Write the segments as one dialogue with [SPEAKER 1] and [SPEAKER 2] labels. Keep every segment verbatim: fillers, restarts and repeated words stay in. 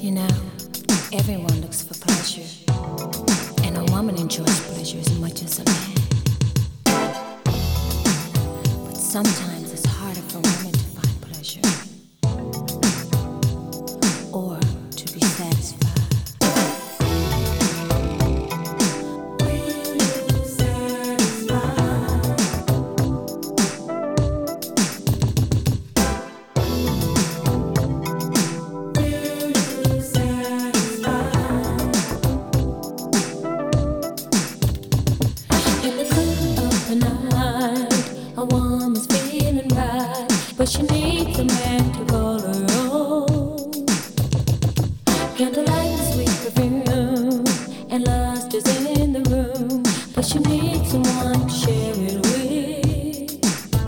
[SPEAKER 1] You know, everyone looks for pleasure, and a woman enjoys pleasure as much as a man. But sometimes it's harder for women to find pleasure or to be satisfied. But she needs a man to call her own. Candlelight, sweet perfume, and lust is in the room. But she needs someone to share it with.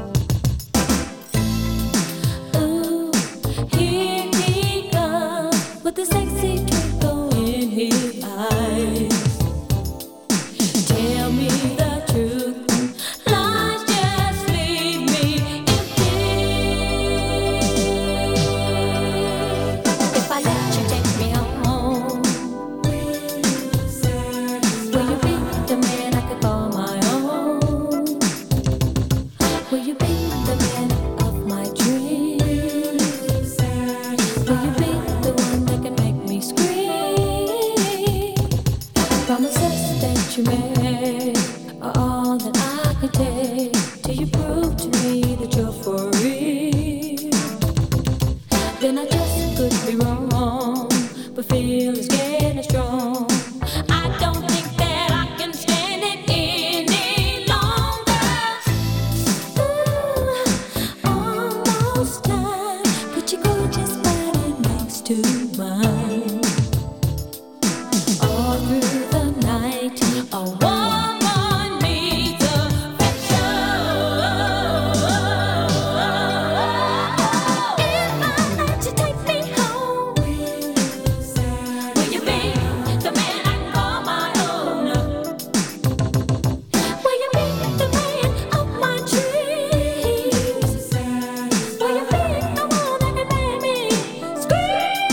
[SPEAKER 1] Ooh, here he comes with the sexy twinkle in his eyes. Tell me the truth. Promises that you made are all that I could take till you prove to me that you're for real. Then I just could be wrong, but feel it's getting strong. I don't think that I can stand it any longer. Ooh, almost time, put your gorgeous body next to mine. All through the night, a woman needs affection. If I let you take me home, will you be the man I can call my own? Will you be the man of my dreams? Will you be the one that can make me scream?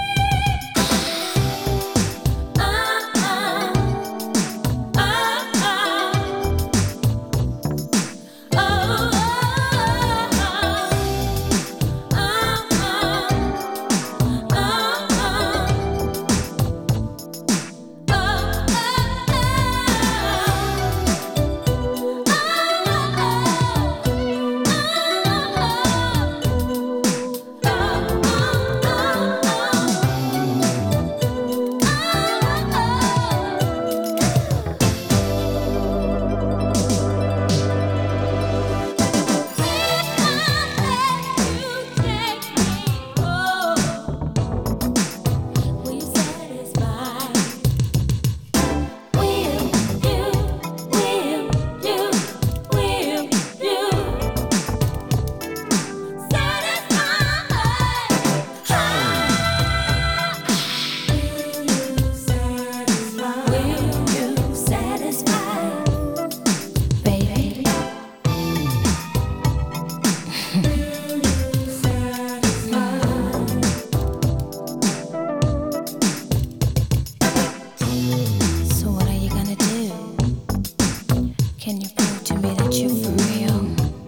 [SPEAKER 1] Can you prove to me that you're for real?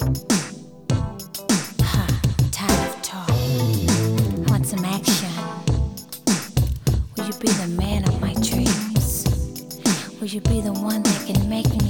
[SPEAKER 1] Ha, tired of talk. I want some action. Will you be the man of my dreams? Will you be the one that can make me